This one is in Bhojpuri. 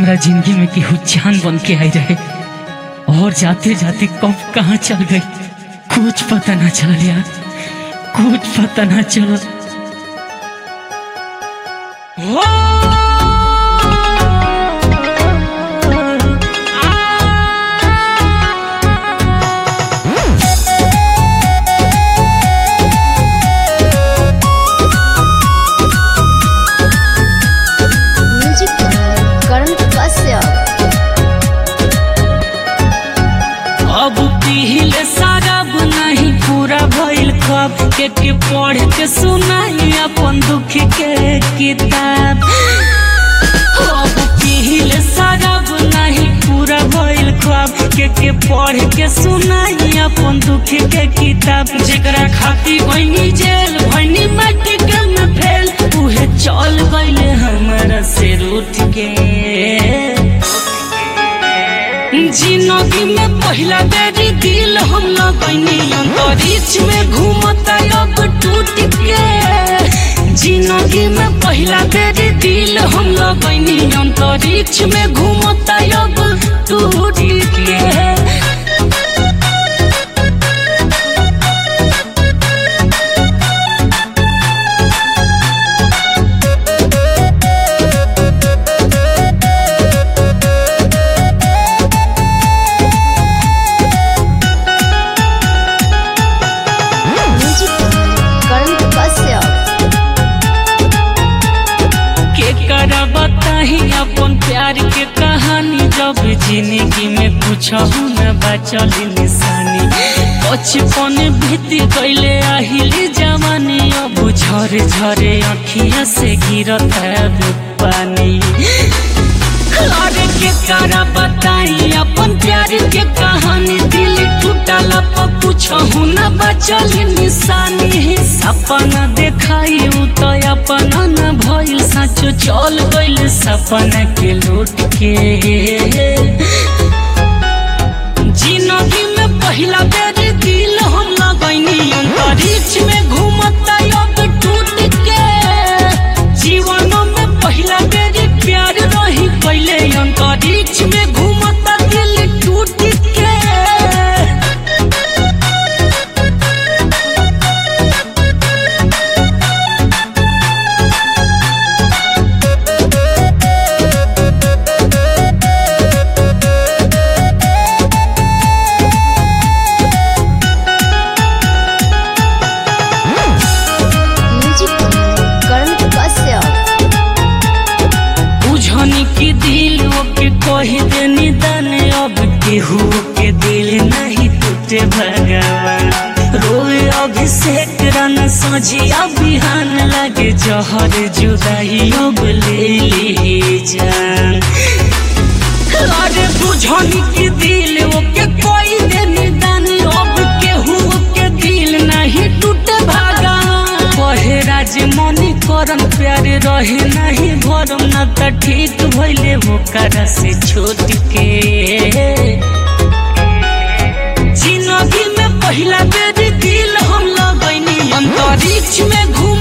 हमरा जिंदगी में केहू जान बन के आई रहे और जाते जाते कब कहाँ चल गई कुछ पता ना चल यार, कुछ पता ना चल। अब पीले शराब नहीं पूरा भइल खब के पढ़ के सुनाई अपन दुख के किताब। अब पीले शराब नहीं पूरा भइल खब के पढ़ के सुनाई अपन दुख के किताब। जेकरा खाती बनी जेल भनी माटी के में फेल उहे चल गइले हमरा से रूठ के। जिंदगी में पहला बेरी दिल हम लगनी अंतरिक्ष में घूमता अब टूट के। जिंदगी में पहला बेरी दिल हम लगनी अंतरिक्ष में घूमता अब टूट के। बताही अपन प्यार के कहानी जब जिंदगी में कुछ न बचल निशानी। बचपन बीत गईले आहिली जवानी अब झरे झरे अखिया से गिरत है पानी। अरे के करा बताई अपन प्यार के कहानी दिल टूटल पर कुछ न बचल निशानी। सपना देखाई तो अपना न भइल सचो चल गइल सपना के लूट के। जिंदगी में पहला बेर दिल हम लगनी अंतरिक्ष में घूमता अब टूट के। जीवन में पहला बेर प्यार रही पहले अंतरिक्ष में घूमता दिल टूट के। की दिल के कही देनी दाने अब केहू के दिल नहीं टूटे भगवान। रोए अभिषेक रन सजिया बिहान लगे जहर जुदाई अब ले ली जान। अरे बुझनी की दिल के कोई देनी दाने अब केहू के दिल नहीं टूटे भगवान। कहे राज मनी करन प्यार रहे नहीं भरम न त ठीक भइले ओकरा से छोट के। जिंदगी में पहला बेर दिल हम लगनी अंतरिक्ष में घूम